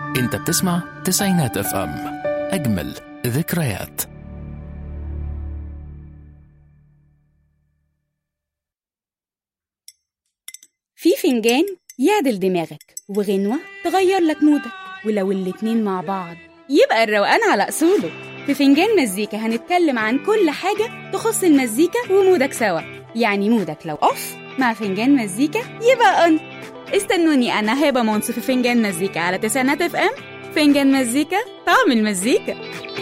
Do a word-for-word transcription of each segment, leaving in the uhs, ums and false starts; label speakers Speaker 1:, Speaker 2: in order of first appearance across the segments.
Speaker 1: انت بتسمع تسعينات اف ام، اجمل ذكريات.
Speaker 2: في فنجان يعدل دماغك وغنوة تغير لك مودك، ولو الاتنين مع بعض يبقى الروقان على أصوله. في فنجان مزيكا هنتكلم عن كل حاجة تخص المزيكا ومودك سوا، يعني مودك لو أوف مع فنجان مزيكا يبقى أن. استنوني أنا هبة منصف في فنجان مزيكا على تسعينات اف ام. فنجان مزيكا، طعم المزيكا.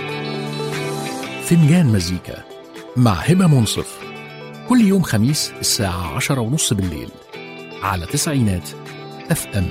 Speaker 1: فنجان مزيكا مع هبة منصف كل يوم خميس الساعة عشرة ونص بالليل على تسعينات اف ام.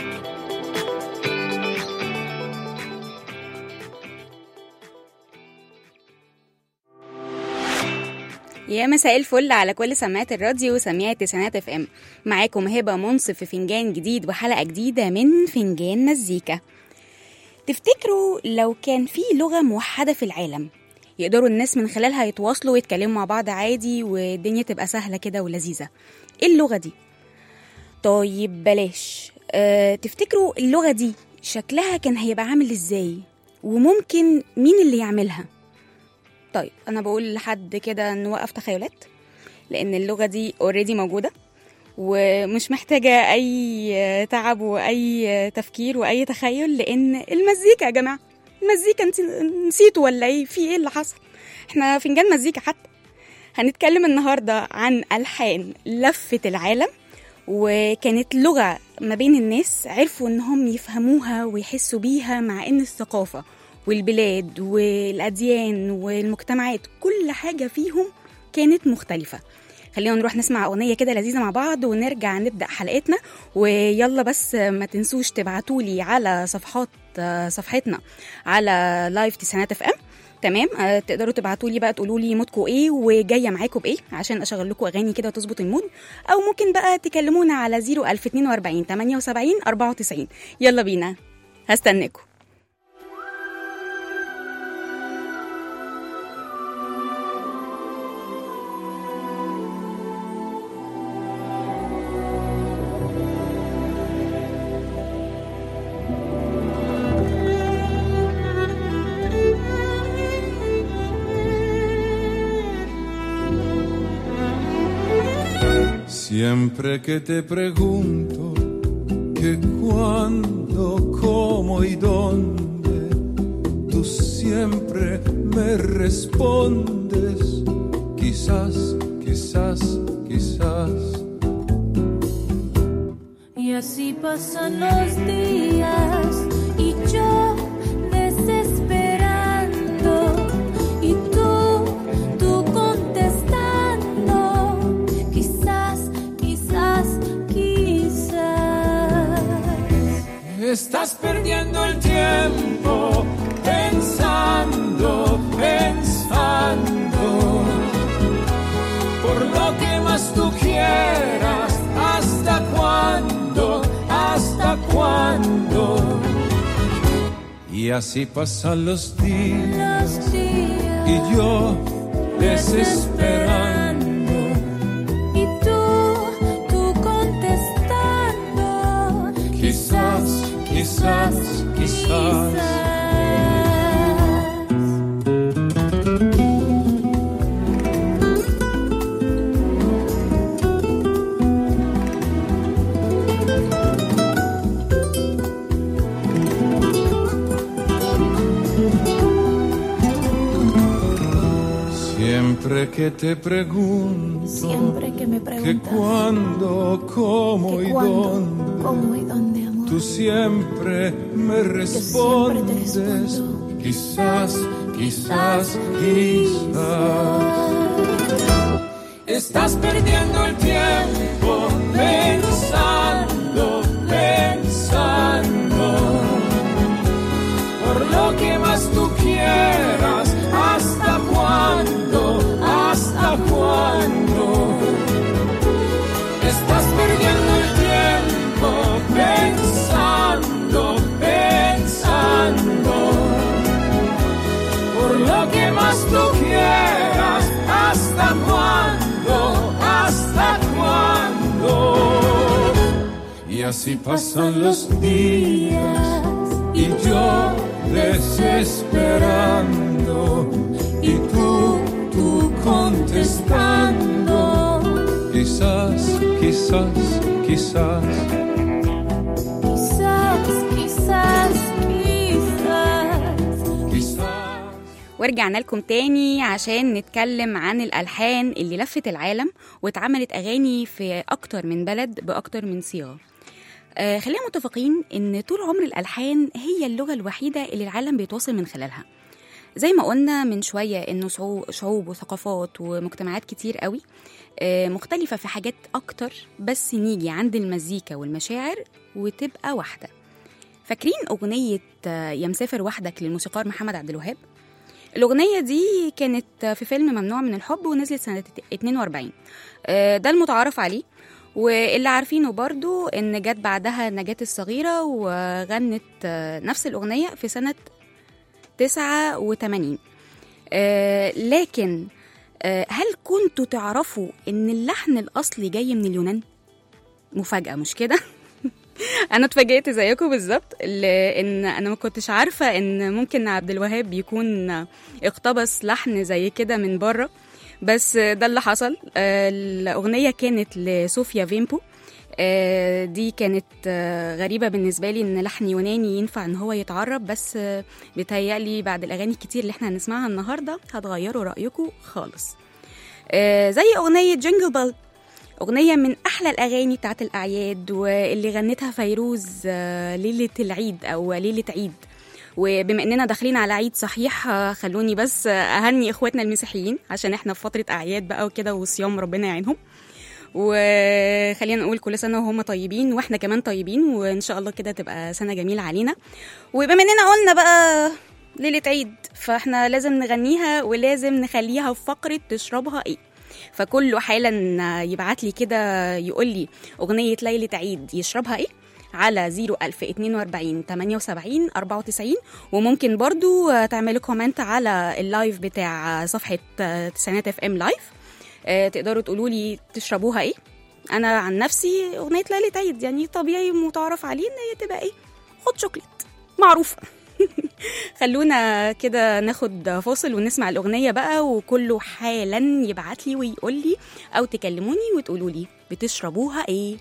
Speaker 2: يا مساء الفل على كل سماعات الراديو وسميعة تسعينات اف ام. معاكم هبة منصف في فنجان جديد وحلقة جديدة من فنجان مزيكا. تفتكروا لو كان في لغة موحدة في العالم يقدروا الناس من خلالها يتواصلوا ويتكلموا مع بعض عادي والدنيا تبقى سهلة كده ولذيذة، ايه اللغة دي؟ طيب بلاش أه، تفتكروا اللغة دي شكلها كان هيبقى عامل ازاي؟ وممكن مين اللي يعملها؟ طيب أنا بقول لحد كده نوقف تخيلات، لأن اللغة دي already موجودة ومش محتاجة أي تعب وأي تفكير وأي تخيل، لأن المزيكا يا جماعة، المزيكا انت نسيتوا ولا ايه؟ في ايه اللي حصل؟ احنا فنجان مزيكا. حتى هنتكلم النهاردة عن ألحان لفت العالم، وكانت لغة ما بين الناس عرفوا انهم يفهموها ويحسوا بيها، مع ان الثقافة والبلاد والأديان والمجتمعات كل حاجة فيهم كانت مختلفة. خلينا نروح نسمع أغنية كده لذيذة مع بعض ونرجع نبدأ حلقتنا. ويلا بس ما تنسوش تبعتولي على صفحات صفحتنا على لايف تسعينات اف ام. تمام، تقدروا تبعتولي بقى تقولولي مودكوا ايه وجاية معاكوا بايه عشان اشغل لكم اغاني كده وتظبط المود، او ممكن بقى تكلمونا على صفر ألف اتنين وأربعين تمانية وسبعين أربعة وتسعين. يلا بينا، هستناكم.
Speaker 3: Siempre que te pregunto que cuándo, cómo y dónde, tú siempre me respondes quizás, quizás, quizás.
Speaker 4: Y así pasan los días y yo desesperando y tú, tú contestando quizás, quizás, quizás.
Speaker 3: Estás perdiendo el tiempo pensando, pensando por lo que más tú quieras. ¿Hasta cuándo? ¿Hasta cuándo? Y así pasan los días,
Speaker 4: los días
Speaker 3: y yo desesperando
Speaker 4: y tú, tú contestando
Speaker 3: quizás, quizás, quizás. Siempre que te pregunto,
Speaker 4: siempre que me preguntas
Speaker 3: que cuándo, cómo
Speaker 4: que
Speaker 3: y
Speaker 4: cuándo,
Speaker 3: dónde,
Speaker 4: cómo y dónde, amor,
Speaker 3: tú siempre me respondes
Speaker 4: respondo,
Speaker 3: quizás, quizás, quizás. Estás perdiendo el tiempo pensando, pensando por lo que más tú quieras. ¿Hasta cuándo? ¿Hasta cuándo? Estás perdiendo el tiempo pensando, pensando por lo que más tú quieras. ¿Hasta cuándo? ¿Hasta cuándo? Y así pasan los días y yo desesperando, y tú, tú contestando. Quizás, quizás, quizás.
Speaker 4: quizás quizás quizás.
Speaker 2: ورجعنا لكم تاني عشان نتكلم عن الألحان اللي لفت العالم واتعملت أغاني في أكتر من بلد بأكتر من صيغة. آه خلينا متفقين إن طول عمر الألحان هي اللغة الوحيدة اللي العالم بيتواصل من خلالها. زي ما قلنا من شوية إنه شعوب وثقافات ومجتمعات كتير قوي آه مختلفة في حاجات أكتر، بس نيجي عند المزيكا والمشاعر وتبقى واحدة. فاكرين أغنية آه يا مسافر وحدك للموسيقار محمد عبد الوهاب؟ الأغنية دي كانت في فيلم ممنوع من الحب ونزلت سنة اتنين وأربعين. ده المتعارف عليه، واللي عارفينه برضو إن جت بعدها نجاة الصغيرة وغنت نفس الأغنية في سنة تسعة وتمانين. لكن هل كنتوا تعرفوا إن اللحن الأصلي جاي من اليونان؟ مفاجأة مش كده؟ انا اتفاجئت زيكم بالظبط، لان انا ما كنتش عارفه ان ممكن عبد الوهاب يكون اقتبس لحن زي كده من بره، بس ده اللي حصل. الاغنيه كانت لصوفيا فيمبو. دي كانت غريبه بالنسبه لي ان لحن يوناني ينفع ان هو يتعرب، بس بيتهيألي بعد الاغاني الكتير اللي احنا هنسمعها النهارده هتغيروا رايكم خالص. زي اغنيه جينجل بيل، أغنية من أحلى الأغاني بتاعت الأعياد واللي غنتها فيروز ليلة العيد أو ليلة عيد. وبما أننا داخلين على عيد صحيح، خلوني بس أهني إخواتنا المسيحيين عشان إحنا في فترة أعياد بقى وكده وصيام، ربنا يعينهم. وخلينا نقول كل سنة وهم طيبين وإحنا كمان طيبين، وإن شاء الله كده تبقى سنة جميلة علينا. وبما أننا قلنا بقى ليلة عيد، فإحنا لازم نغنيها ولازم نخليها في فقرة تشربها إيه. فكله حالا يبعت لي كده يقول لي أغنية ليلة عيد يشربها إيه على زيرو ألف اتنين وأربعين تمانية وسبعين أربعة وتسعين. وممكن برضو تعملوا كومنت على اللايف بتاع صفحة تسعينات اف ام لايف، تقدروا تقولوا لي تشربوها إيه. أنا عن نفسي أغنية ليلة عيد يعني طبيعي متعرف عليه إن هي تبقى إيه، هوت شوكليت معروفة. خلونا كده ناخد فاصل ونسمع الأغنية بقى، وكله حالا يبعت لي ويقول لي أو تكلموني وتقولوا لي بتشربوها إيه.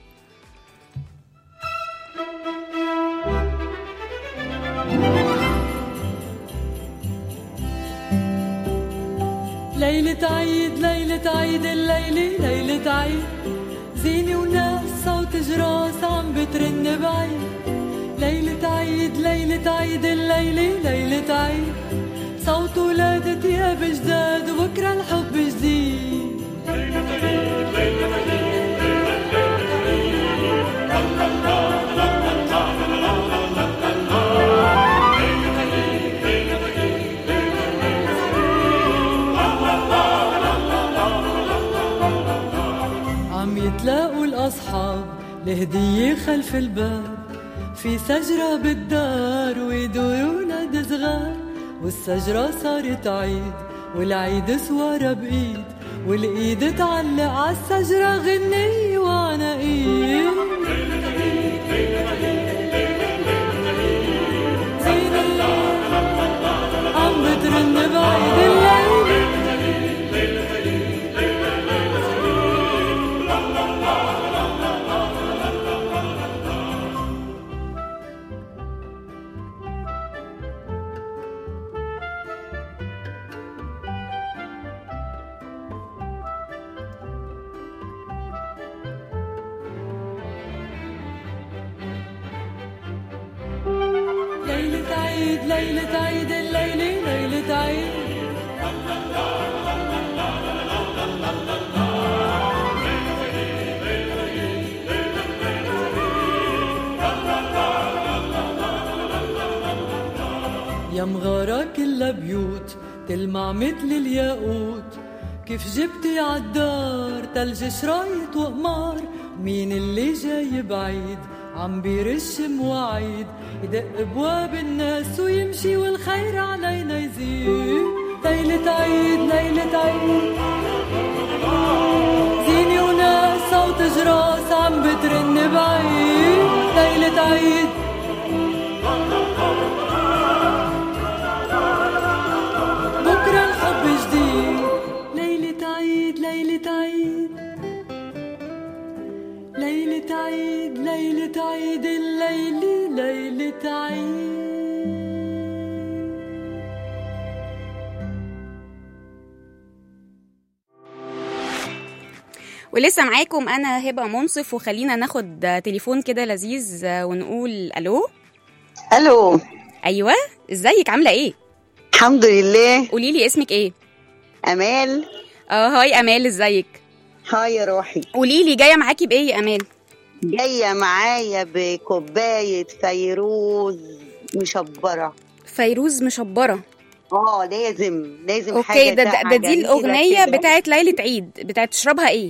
Speaker 5: ليلة عيد ليلة عيد الليلة ليلة عيد، زينة وناس صوت جراس عم بترن بعيد. ليلة عيد ليلة عيد الليلة ليلة عيد، صوت ولادة ثياب جداد وبكرة الحب جديد. ليلة عيد ليلة عيد عم يتلاقوا الأصحاب لهدية خلف الباب، في شجرة بالدار ويدوروا ولاد صغار، والشجرة صارت عيد والعيد سوارة بإيد، والإيد تعلق عالشجرة غنية وعناقيد. زينة عم بترن بعيد الليل، ليلة عيد ليلة عيد الليلة ليلة عيد. يا مغارة كلها بيوت تلمع مثل الياقوت، كيف جبتي عالدار تلج شرايط وقمار، مين اللي جاي بعيد عم بيرش مواعيد، يدق ابواب الناس ويمشي والخير علينا يزيد. ليلة عيد ليلة عيد، زينة وناس صوت جراس عم بترن بعيد. ليلة عيد ليلة عيد ليلة عيد الليلة ليلة عيد.
Speaker 2: ولسه معاكم انا هبه منصف، وخلينا ناخد تليفون كده لذيذ ونقول الو.
Speaker 6: الو.
Speaker 2: ايوه، ازيك؟ عامله ايه؟
Speaker 6: الحمد لله.
Speaker 2: قولي لي اسمك ايه؟
Speaker 6: امال.
Speaker 2: اه هاي امال، ازيك؟
Speaker 6: هاي يا روحي.
Speaker 2: قولي لي جايه معاكي بايه يا امال؟
Speaker 6: جايه معايا بكوبايه فيروز مشبره.
Speaker 2: فيروز مشبره؟
Speaker 6: اه لازم لازم.
Speaker 2: اوكي،
Speaker 6: حاجه
Speaker 2: ده, ده, ده دي الاغنيه بتاعت ليله عيد، بتاعت تشربها ايه؟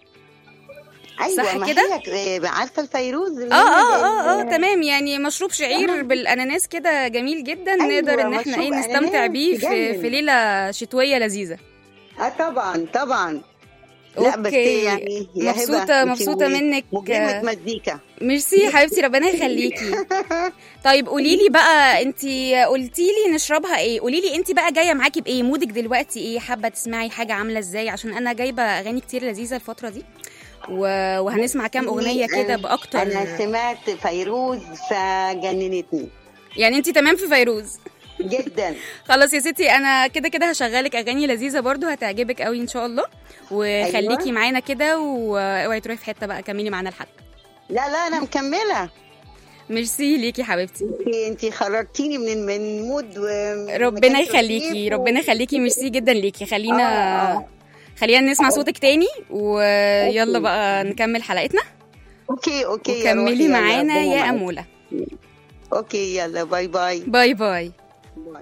Speaker 6: ايوه صح كده. عارفه الفيروز؟
Speaker 2: اه اه اه اه تمام، يعني مشروب شعير بالاناناس كده جميل جدا. أيوة، نقدر ان احنا ايه نستمتع بيه في, في ليله شتويه لذيذه.
Speaker 6: اه طبعا طبعا. لا بس يعني
Speaker 2: مبسوطه مبسوطه منك.
Speaker 6: مجرمة مزيكا.
Speaker 2: ميرسي يا حبيبتي، ربنا يخليكي. طيب قولي لي بقى، انت قلتي لي نشربها ايه؟ قولي لي انت بقى جايه معاكي بايه؟ مودك دلوقتي ايه؟ حابه تسمعي حاجه عامله ازاي؟ عشان انا جايبه اغاني كتير لذيذه الفتره دي، وهنسمع كام اغنيه كده باكتر.
Speaker 6: انا سمعت فيروز فجننتني.
Speaker 2: يعني انت تمام في فيروز
Speaker 6: جدا.
Speaker 2: خلاص يا ستي، انا كده كده هشغلك اغاني لذيذه برضو هتعجبك قوي ان شاء الله، وخليكي أيوة. معانا كده، واوعي تروحي في حته بقى، كملي معانا الحلقه.
Speaker 6: لا لا انا مكمله.
Speaker 2: ميرسي ليكي حبيبتي.
Speaker 6: انتي خرجتيني من من مود و...
Speaker 2: ربنا يخليكي و... ربنا يخليكي. ميرسي جدا ليكي. خلينا آه آه. خلينا نسمع صوتك تاني، ويلا بقى نكمل حلقتنا.
Speaker 6: اوكي اوكي.
Speaker 2: وكملي معانا يا اموله.
Speaker 6: اوكي يلا باي باي.
Speaker 2: باي باي. باي.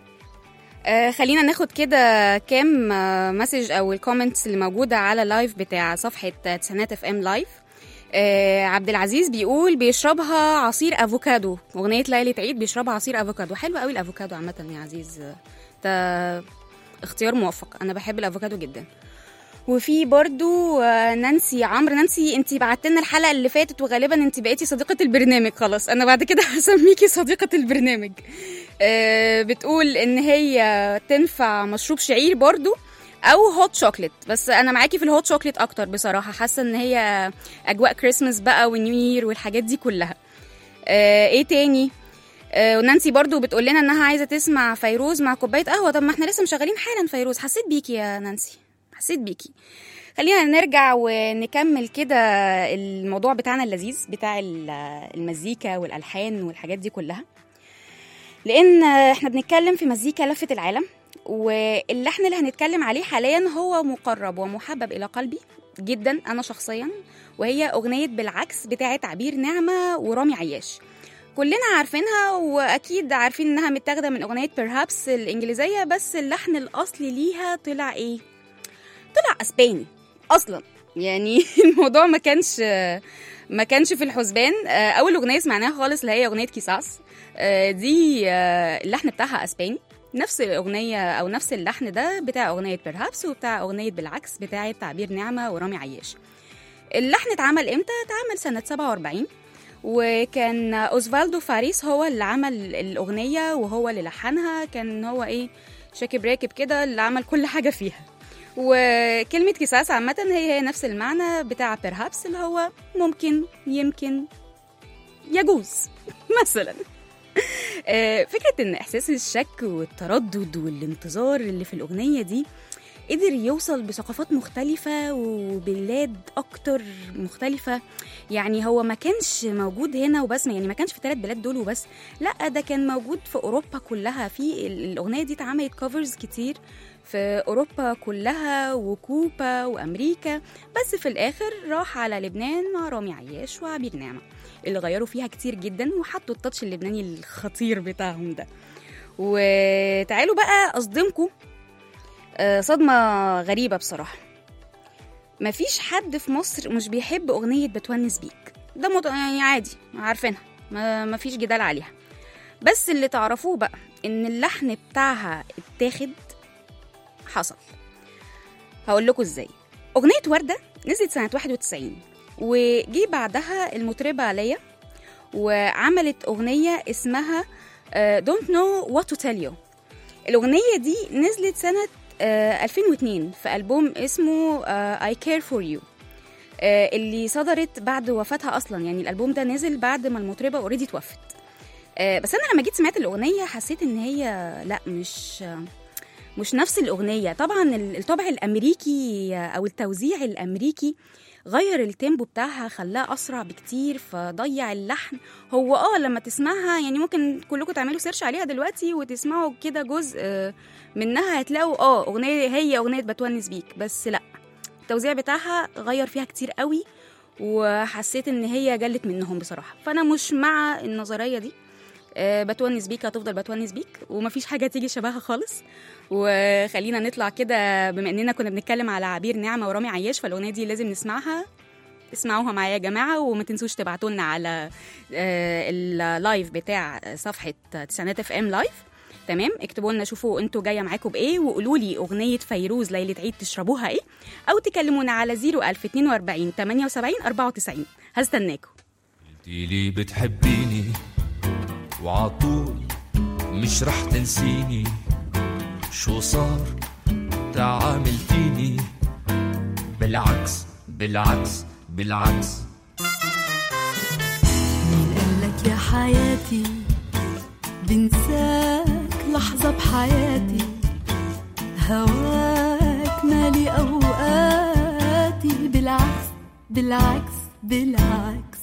Speaker 2: آه خلينا ناخد كده كام آه مسج او الكومنتس اللي موجوده على اللايف بتاع صفحه تسعينات اف ام لايف. آه عبد العزيز بيقول بيشربها عصير افوكادو، اغنيه ليله عيد بيشربها عصير افوكادو. حلو قوي الافوكادو عامه يا عزيز، ده اختيار موفق، انا بحب الافوكادو جدا. وفي برضو نانسي عمرو. نانسي انتي بعتي لنا الحلقه اللي فاتت، وغالبا انتي بقيتي صديقه البرنامج. خلاص انا بعد كده هسميكي صديقه البرنامج. آه بتقول ان هي تنفع مشروب شعير برضو او هوت شوكليت، بس انا معاكي في الهوت شوكليت اكتر بصراحه، حاسه ان هي اجواء كريسمس بقى ونيو يير والحاجات دي كلها. آه ايه تاني؟ آه ونانسي برضو بتقول لنا انها عايزه تسمع فيروز مع كوبايه قهوه. طب ما احنا لسه مشغلين حالا فيروز. حسيت بيكي يا نانسي، حسيت بيكي. خلينا نرجع ونكمل كده الموضوع بتاعنا اللذيذ بتاع المزيكا والألحان والحاجات دي كلها، لأن احنا بنتكلم في مزيكا لفت العالم، واللحن اللي هنتكلم عليه حاليا هو مقرب ومحبب إلى قلبي جدا أنا شخصيا، وهي أغنية بالعكس بتاعة عبير نعمة ورامي عياش. كلنا عارفينها، وأكيد عارفين إنها متاخدة من أغنية Perhaps الإنجليزية، بس اللحن الأصلي ليها طلع إيه؟ طلع أسباني أصلا. يعني الموضوع ما كانش ما كانش في الحسبان. أول أغنية سمعناها خالص اللي هي أغنية كيساس، دي اللحن بتاعها أسباني، نفس الأغنية أو نفس اللحن ده بتاع أغنية Perhaps وبتاع أغنية بالعكس بتاع تعبير نعمة ورامي عياش. اللحن اتعمل إمتى؟ اتعمل سنة سبعة وأربعين، وكان أوزفالدو فاريس هو اللي عمل الأغنية وهو اللي لحنها. كان هو إيه شاكب راكب كده اللي عمل كل حاجة فيها. وكلمة كيساس عامة هي هي نفس المعنى بتاع Perhaps اللي هو ممكن، يمكن، يجوز مثلا. فكرة ان احساس الشك والتردد والانتظار اللي في الاغنية دي قدر يوصل بثقافات مختلفة وبلاد اكتر مختلفة. يعني هو ما كانش موجود هنا وبس، يعني ما كانش في ثلاث بلاد دول وبس، لا ده كان موجود في اوروبا كلها. في الاغنية دي اتعملت كوفرز كتير في أوروبا كلها وكوبا وأمريكا، بس في الآخر راح على لبنان مع رامي عياش وعبير نعمة اللي غيروا فيها كتير جدا وحطوا التاتش اللبناني الخطير بتاعهم ده. وتعالوا بقى أصدمكم صدمة غريبة بصراحة. مفيش حد في مصر مش بيحب أغنية بتونس بيك، ده مط... يعني عادي عارفينها، مفيش جدال عليها. بس اللي تعرفوه بقى إن اللحن بتاعها اتاخد حصل. هقول لكم ازاي. اغنيه ورده نزلت سنه واحد وتسعين، وجي بعدها المطربه ليا وعملت اغنيه اسمها uh, Don't Know What to Tell You. الاغنيه دي نزلت سنه uh, ألفين واثنين في ألبوم اسمه uh, I Care For You. آه اللي صدرت بعد وفاتها اصلا، يعني الالبوم ده نزل بعد ما المطربه اوريدي توفت. آه بس انا لما جيت سمعت الاغنيه حسيت ان هي لا مش مش نفس الاغنيه. طبعا الطابع الامريكي او التوزيع الامريكي غير التيمبو بتاعها، خلاها اسرع بكتير، فضيع اللحن. هو اه لما تسمعها يعني ممكن كلكم تعملوا سيرش عليها دلوقتي وتسمعوا كده جزء منها، هتلاقوا اه اغنيه هي اغنيه بتونس بيك، بس لا التوزيع بتاعها غير فيها كتير قوي، وحسيت ان هي جلت منهم بصراحه. فانا مش مع النظريه دي. أه بتونس بيك هتفضل بتونس بيك، ومفيش حاجه تيجي شبهها خالص. وخلينا نطلع كده، بما اننا كنا بنتكلم على عبير نعمه ورامي عياش، فالاغنيه دي لازم نسمعها. اسمعوها معايا يا جماعه، وما تنسوش تبعتوا لنا على أه اللايف بتاع صفحه تسعينات اف ام لايف. تمام، اكتبوا لنا شوفوا انتوا جايه معاكم بايه، وقولوا لي اغنيه فيروز ليله عيد تشربوها ايه، او تكلمونا على صفر ألف اتنين وأربعين تمانية وسبعين أربعة وتسعين. هستناكم.
Speaker 3: قلتي لي بتحبيني وعطول مش رح تنسيني، شو صار تعاملتيني بالعكس بالعكس بالعكس.
Speaker 4: مين قالك يا حياتي بنساك لحظة بحياتي، هواك مالي أوقاتي، بالعكس بالعكس بالعكس.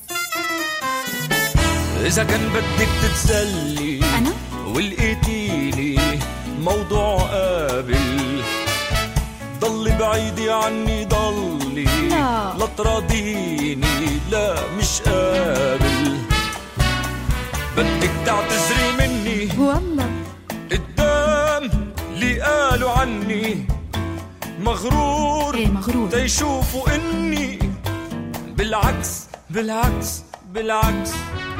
Speaker 3: إذا كان بدك تتسلي
Speaker 4: أنا
Speaker 3: ولقيتيني موضوع قابل، ضلي بعيدي عني ضلي،
Speaker 4: لا,
Speaker 3: لا تراضيني لا مش قابل. بدك تعتذري مني
Speaker 4: والله
Speaker 3: قدام اللي قالوا عني مغرور،
Speaker 4: إيه مغرور
Speaker 3: تيشوفوا إني بالعكس بالعكس بالعكس.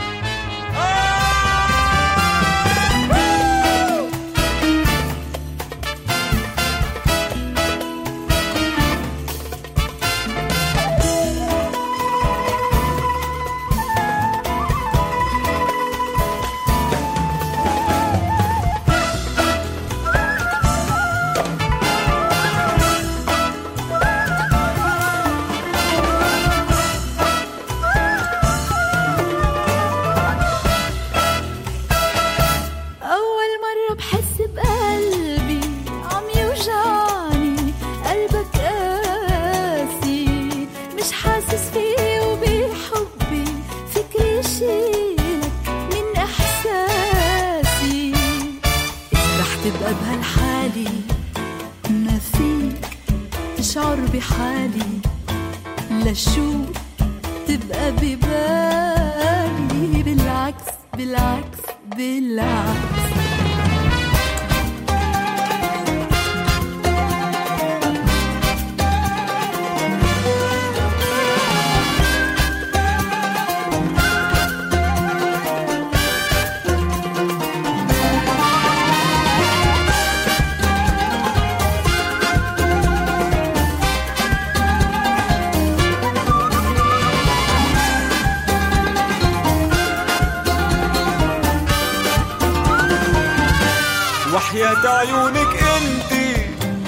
Speaker 3: وحياة عيونك انتي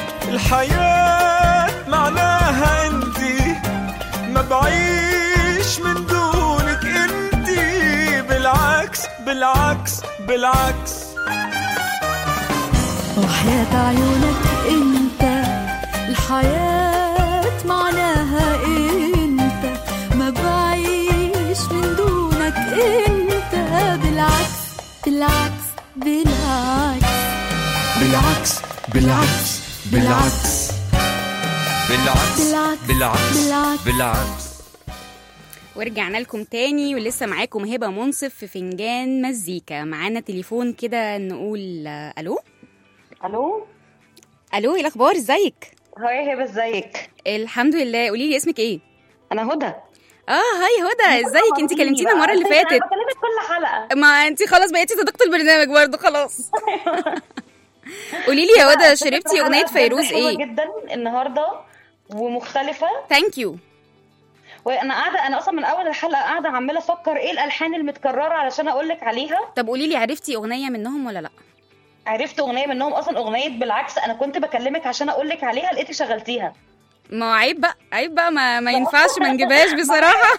Speaker 3: الحياة معناها انتي، ما بعيش من دونك انتي، بالعكس بالعكس بالعكس.
Speaker 4: وحياة عيونك انت الحياة معناها انت، ما بعيش من دونك انت، بالعكس بالعكس بالعكس
Speaker 3: بالعكس بالعكس بالعكس بالعكس بالعكس بالعكس.
Speaker 2: ورجعنا لكم تاني، ولسه معاكم هبة منصف في فنجان مزيكا. معانا تليفون كده، نقول الو.
Speaker 6: الو
Speaker 2: الو، ايه الاخبار؟ ازيك؟
Speaker 6: هاي هبة، ازيك؟
Speaker 2: الحمد لله. قولي لي اسمك ايه؟
Speaker 6: انا هدى.
Speaker 2: اه هاي هدى، ازيك؟ انت كلمتينا المره اللي فاتت.
Speaker 6: انا بكلمك كل حلقه.
Speaker 2: ما انت خلاص بقيتي صديقه البرنامج برضه خلاص. قولي لي يا هدى، شربتي اغنيه فيروز ايه؟
Speaker 6: جدا النهارده ومختلفه.
Speaker 2: ثانك يو.
Speaker 6: وانا قاعده، انا اصلا من اول الحلقه قاعده عماله افكر ايه الالحان المتكرره علشان اقول لك عليها.
Speaker 2: طب قولي لي، عرفتي اغنيه منهم ولا لا؟
Speaker 6: عرفت اغنيه منهم، اصلا اغنيه بالعكس انا كنت بكلمك عشان اقول لك عليها، لقيتي شغلتيها.
Speaker 2: ما هو عيب بقى، عيب بقى، ما, ما ينفعش ما نجيبهاش بصراحة.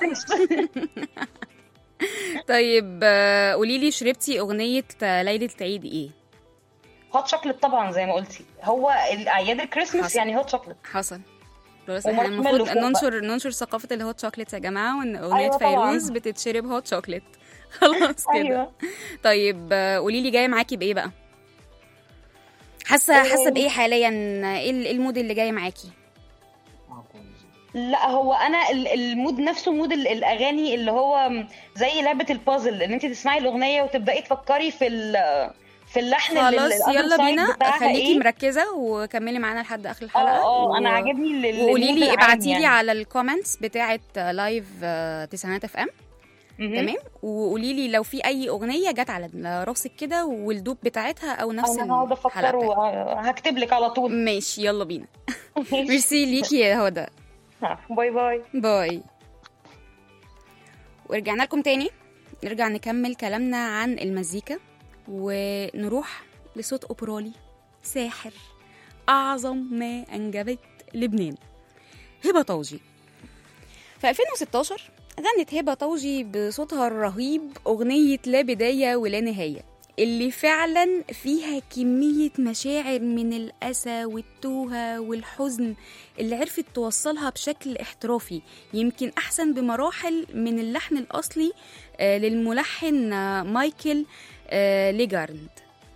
Speaker 2: طيب قولي لي، شربتي أغنية ليلة العيد إيه؟
Speaker 6: هوت شوكليت طبعا زي ما قلتي، هو اعياد الكريسماس
Speaker 2: حصل.
Speaker 6: يعني هوت شوكليت.
Speaker 2: حصل. بس احنا المفروض ننشر ننشر ثقافة الهوت شوكليت يا جماعة، وان أغنية
Speaker 6: أيوة
Speaker 2: فيروز بتتشرب هوت شوكليت. خلاص كده. أيوة. طيب قولي لي جاية معاكي بإيه بقى؟ حاسة حاسة بإيه حاليا؟ إيه المود اللي جاي معاكي؟
Speaker 6: لا هو انا المود نفسه مود الاغاني اللي هو زي لعبه البازل، ان انت تسمعي الاغنيه وتبداي تفكري في في اللحن.
Speaker 2: خلاص يلا بينا، خليكي إيه؟ مركزه وكملي معانا لحد اخر الحلقه.
Speaker 6: اه و... انا عاجبني.
Speaker 2: وقولي لي، ابعتي لي يعني على الكومنتس بتاعه لايف تسعينات اف ام. تمام. وقولي لي لو في اي اغنيه جت على راسك كده والدوب بتاعتها او نفس
Speaker 6: الحلقه، هكتب لك على طول.
Speaker 2: ماشي يلا بينا. ميرسي ليكي يا هدى.
Speaker 6: باي باي
Speaker 2: باي. ورجعنا لكم تاني، نرجع نكمل كلامنا عن المزيكا ونروح لصوت أوبرالي ساحر أعظم ما أنجبت لبنان، هبة طوجي. في ألفين وستاشر غنت هبة طوجي بصوتها الرهيب أغنية لا بداية ولا نهاية، اللي فعلا فيها كمية مشاعر من الأسى والتوهة والحزن اللي عرفت توصلها بشكل احترافي، يمكن أحسن بمراحل من اللحن الأصلي للملحن مايكل ليجارد.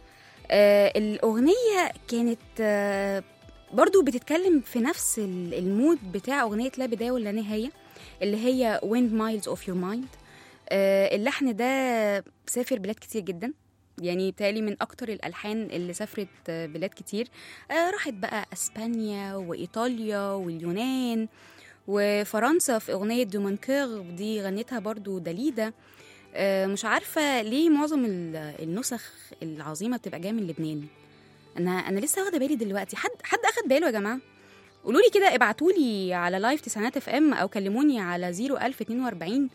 Speaker 2: الأغنية كانت برضو بتتكلم في نفس المود بتاع أغنية لا بداية ولا نهاية اللي هي Wind Miles of Your Mind. اللحن ده سافر بلاد كتير جدا، يعني بتالي من أكتر الألحان اللي سافرت بلاد كتير، راحت بقى أسبانيا وإيطاليا واليونان وفرنسا في أغنية دومانكير دي غنتها برضو داليدا. مش عارفة ليه معظم النسخ العظيمة بتبقى جاية من لبنان. أنا أنا لسه واخدة بالي دلوقتي. حد حد أخد باله يا جماعة؟ قولوا لي كده، ابعتولي على لايف تسعينات اف ام او كلموني على زيرو ألف اتنين وأربعين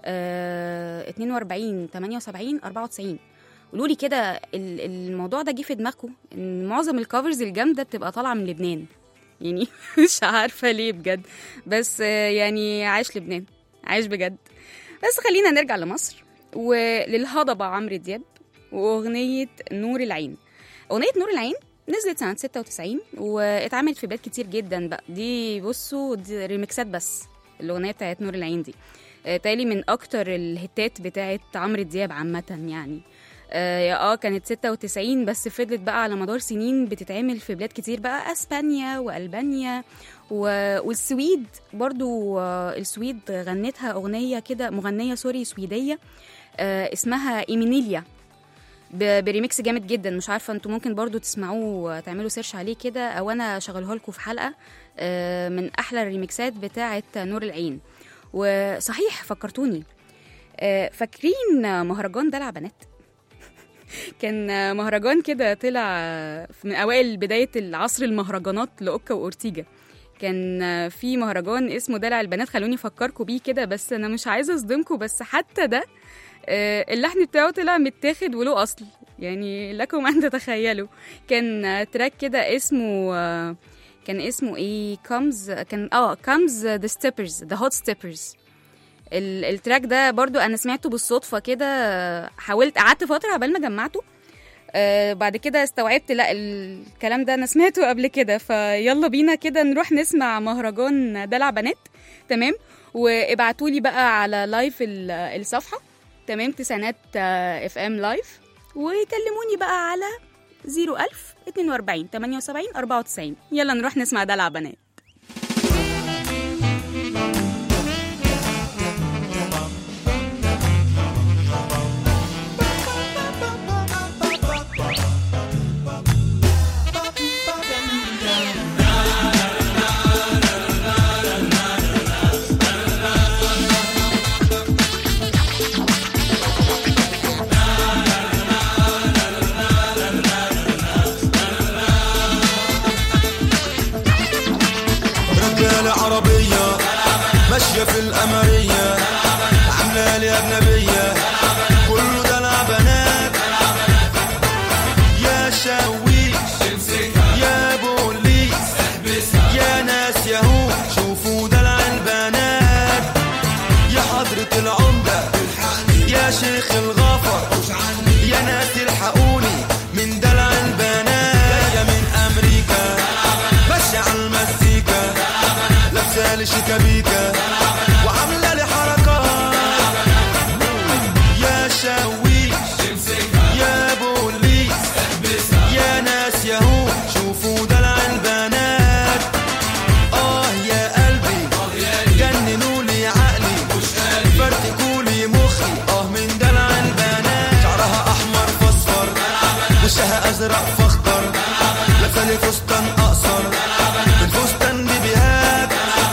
Speaker 2: اتنين وأربعين تمانية وسبعين أربعة وتسعين. قولوا لي كده الموضوع ده جه في دماغكم ان معظم الكفرز الجامده بتبقى طالعه من لبنان؟ يعني مش عارفه ليه بجد، بس يعني عايش لبنان، عايش بجد. بس خلينا نرجع لمصر وللهضبه عمرو دياب واغنيه نور العين. اغنيه نور العين نزلت سنه ستة وتسعين واتعملت في بلاد كتير جدا بقى. دي بصوا دي ريميكسات بس. الاغنيه بتاعت نور العين دي تالي من اكتر الهتات بتاعت عمرو دياب عامه يعني. اه كانت ستة وتسعين بس فضلت بقى على مدار سنين بتتعمل في بلاد كتير بقى، اسبانيا والبانيا والسويد برضو. السويد غنتها اغنيه كده، مغنيه سوري سويديه اسمها ايمينيليا بريميكس جامد جدا. مش عارفه انتوا ممكن برضو تسمعوه، تعملوا سيرش عليه كده او انا شغله لكم في حلقه من احلى الريميكسات بتاعه نور العين. وصحيح فكرتوني، فاكرين مهرجان دلع بنات؟ كان مهرجان كده طلع من اوائل بدايه العصر المهرجانات لاوكا واورتيجا. كان في مهرجان اسمه دلع البنات، خلوني افكركم بيه كده بس انا مش عايزه اصدمكم، بس حتى ده اللحن بتاعه طلع متاخد وله اصل، يعني لكم ان تتخيلوا. كان تراك كده اسمه كان اسمه ايه كامز كان اه كامز ذا ستيبرز ذا هوت ستيبرز. التراك ده برضو انا سمعته بالصدفه كده، حاولت قعدت فتره قبل ما جمعته، آه بعد كده استوعبت لا الكلام ده انا سمعته قبل كده. فيلا بينا كده نروح نسمع مهرجان دلع بنات. تمام. وابعتولي بقى على لايف الصفحه تمام تسعينات اف ام لايف، وكلموني بقى على زيرو ألف اتنين وأربعين تمانية وسبعين أربعة وتسعين. يلا نروح نسمع دلع بنات.
Speaker 7: ماشية في القمرية عاملة لي أجنبية، كله دلع بنات. يا شاويش يا بوليس يا ناس يهود حضرة العمدة يا شيخ الغفر يا ناس الحقوني من دلع البنات جاية من أمريكا ماشية على المزيكا لابسة لي شيكابيكا وعاملة لي حركات يا شاويش يا بوليس يا ناس ياهو شوفوا دلع البنات اه يا قلبي جننوا لي عقلي فرتكوا لي مخي اه من دلع البنات شعرها احمر فاصفر وشها ازرق فاخضر لابسه لي فستان اقصر الفستان بيبيهات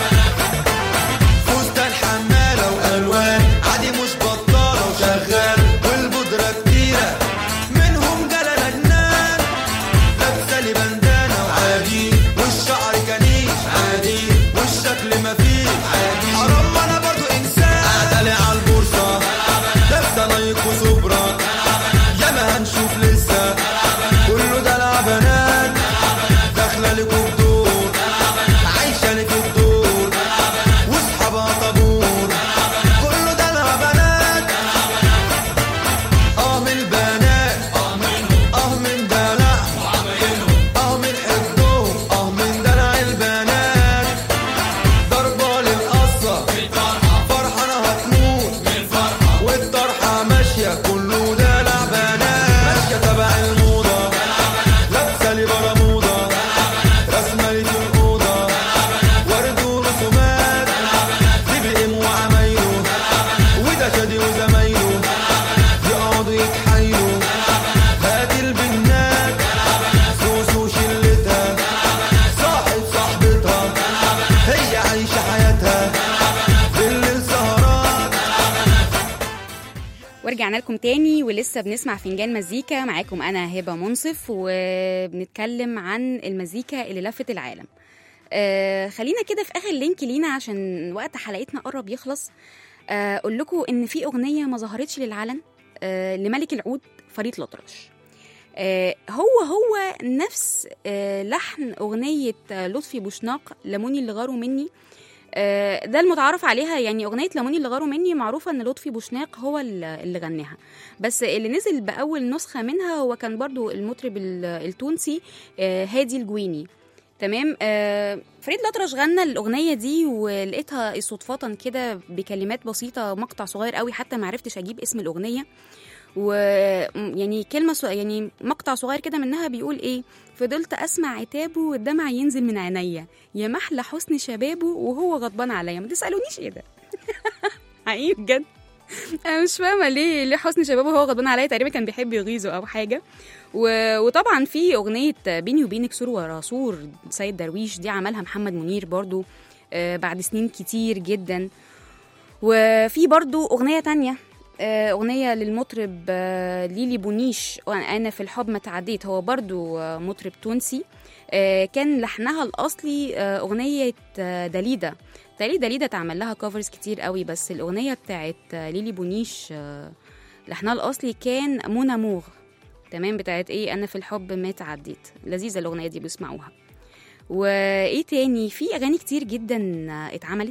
Speaker 7: فستان حماله والوان عادي مش بطاله وشغال والبودره كتيره منهم جلالة جنان لابسه لي بندانه وعادي والشعر كنيش عادي والشكل مفيش عادي حرام انا برضو انسان قاعده على البورصه لابسه نايك وسوبرا ياما هنشوف لسه كله دلع بنات داخله لكم بدور عايشه لي في الدور واصحابها طابور كله دلع بنات اه من البنات اه من دلع اه من حبهم اه من دلع البنات ضربه للقصه فرحانه هتموت والطرحه ماشيه كله دلع بنات ماشيه تبع الموضه لابسه لي برموده رسمه لي في الاوضه ورد ورسومات دي بي ام وعمايله وده شادي وزمايله يقعدوا يتحايلوا هاتي البنات سوسو شلتها صاحب صاحبتها هي عايشه حياتها بالليل سهرات.
Speaker 2: ورجعنا لكم تاني ولسه بنسمع فنجان مزيكا. معاكم أنا هبة منصف وبنتكلم عن المزيكا اللي لفت العالم. آه خلينا كده في آخر لينك لينا عشان وقت حلقتنا قرب يخلص. آه أقول لكم إن في أغنية ما ظهرتش للعلن آه لملك العود فريد الأطرش. آه هو هو نفس آه لحن أغنية آه لطفي بوشناق لموني اللي غاروا مني. آه ده المتعارف عليها، يعني أغنية لموني اللي غاروا مني معروفة إن لطفي بوشناق هو اللي غناها، بس اللي نزل بأول نسخة منها هو كان برضو المطرب التونسي آه هادي الجويني. تمام. آه فريد الأطرش غنى الأغنية دي ولقيتها صدفة كده بكلمات بسيطة، مقطع صغير قوي حتى معرفتش أجيب اسم الأغنية، ويعني كلمة سو... يعني مقطع صغير كده منها بيقول إيه: فضلت أسمع عتابه والدمع ينزل من عينيا، يا محلى حسن شبابه وهو غضبان عليا. ما تسألونيش إيه ده حقيقي بجد أنا مش فاهمة ليه ليه حسن شبابه وهو غضبان عليا، تقريبا كان بيحب يغيظه أو حاجة. و... وطبعا في أغنية بيني وبينك سور ورا سور سيد درويش، دي عملها محمد منير برضو آه بعد سنين كتير جدا. وفي برضو أغنية تانية، أغنية للمطرب ليلي بونيش، أنا في الحب ما تعديت، هو برضو مطرب تونسي، كان لحنها الأصلي أغنية داليدا. تالي داليدا تعمل لها كوفرز كتير قوي، بس الأغنية بتاعت ليلي بونيش لحنها الأصلي كان مونا موغ. تمام. بتاعت إيه؟ أنا في الحب ما تعديت. لذيذة الأغنية دي، بيسمعوها. وإيه تاني؟ في أغاني كتير جدا اتعملت،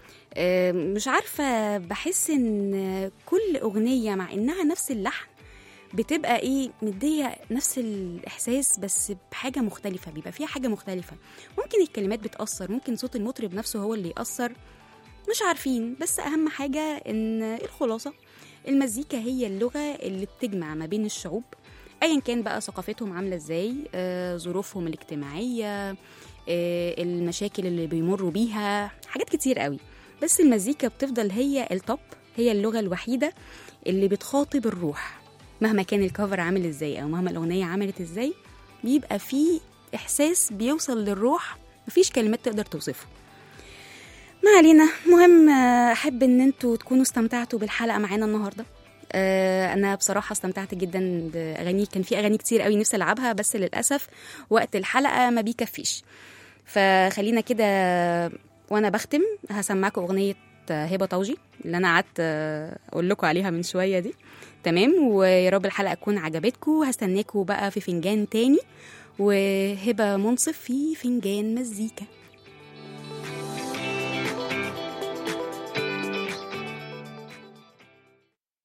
Speaker 2: مش عارفة، بحس ان كل أغنية مع انها نفس اللحن بتبقى ايه مدية نفس الإحساس بس بحاجة مختلفة، بيبقى فيها حاجة مختلفة. ممكن الكلمات بتأثر، ممكن صوت المطرب نفسه هو اللي يأثر، مش عارفين. بس أهم حاجة ان الخلاصة المزيكا هي اللغة اللي بتجمع ما بين الشعوب أيا كان بقى ثقافتهم عاملة ازاي، آه، ظروفهم الاجتماعية، آه، المشاكل اللي بيمروا بيها، حاجات كتير قوي. بس المزيكا بتفضل هي التوب، هي اللغة الوحيدة اللي بتخاطب الروح. مهما كان الكفر عامل ازاي او مهما الأغنية عملت ازاي، بيبقى فيه إحساس بيوصل للروح مفيش كلمات تقدر توصفه. ما علينا. مهم أحب ان انتوا تكونوا استمتعتوا بالحلقة معانا النهاردة. أنا بصراحة استمتعت جدا بأغاني، كان في أغاني كتير قوي نفسي ألعبها بس للأسف وقت الحلقة ما بيكفيش. فخلينا كده وانا بختم هسمعكم اغنيه هبه طوجي اللي انا قعدت اقول لكم عليها من شويه دي. تمام. ويا رب الحلقه تكون عجبتكم. هستناكم بقى في فنجان تاني، وهبه منصف في فنجان مزيكا.